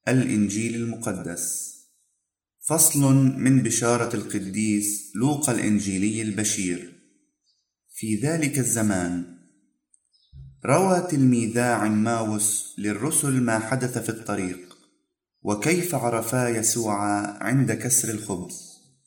الإنجيل المقدس. فصل من بشارة القديس لوقا الإنجيلي البشير. في ذلك الزمان روى تلميذا عماوس للرسل ما حدث في الطريق، وكيف عرفا يسوع عند كسر الخبز.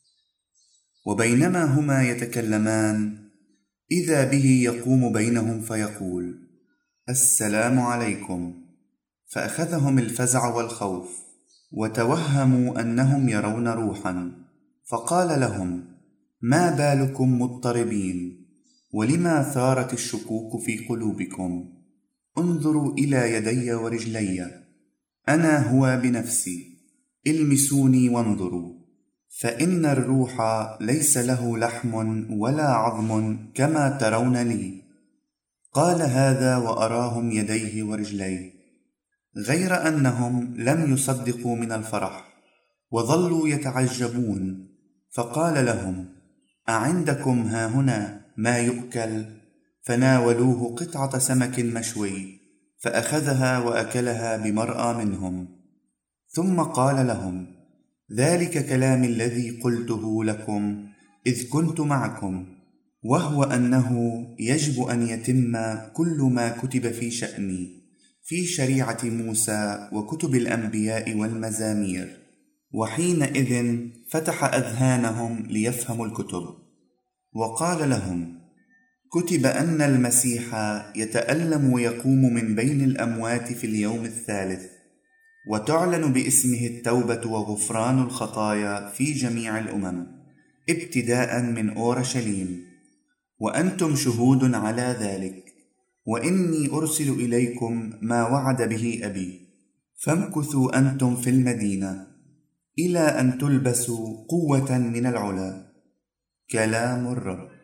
وبينما هما يتكلمان إذا به يقوم بينهم فيقول: السلام عليكم. فأخذهم الفزع والخوف، وتوهموا أنهم يرون روحا، فقال لهم: ما بالكم مضطربين، ولما ثارت الشكوك في قلوبكم؟ انظروا إلى يدي ورجلي، أنا هو بنفسي، المسوني وانظروا، فإن الروح ليس له لحم ولا عظم كما ترون لي. قال هذا وأراهم يديه ورجليه، غير أنهم لم يصدقوا من الفرح، وظلوا يتعجبون. فقال لهم: أعندكم هاهنا ما يؤكل؟ فناولوه قطعة سمك مشوي، فأخذها وأكلها بمرأى منهم. ثم قال لهم: ذلك كلام الذي قلته لكم إذ كنت معكم، وهو أنه يجب أن يتم كل ما كتب في شأني في شريعة موسى وكتب الأنبياء والمزامير. وحينئذ فتح أذهانهم ليفهموا الكتب، وقال لهم: كتب أن المسيح يتألم ويقوم من بين الأموات في اليوم الثالث، وتعلن باسمه التوبة وغفران الخطايا في جميع الأمم، ابتداء من أورشليم. وأنتم شهود على ذلك، وإني أرسل إليكم ما وعد به أبي. فامكثوا أنتم في المدينة إلى أن تلبسوا قوة من العلا. كلام الرب.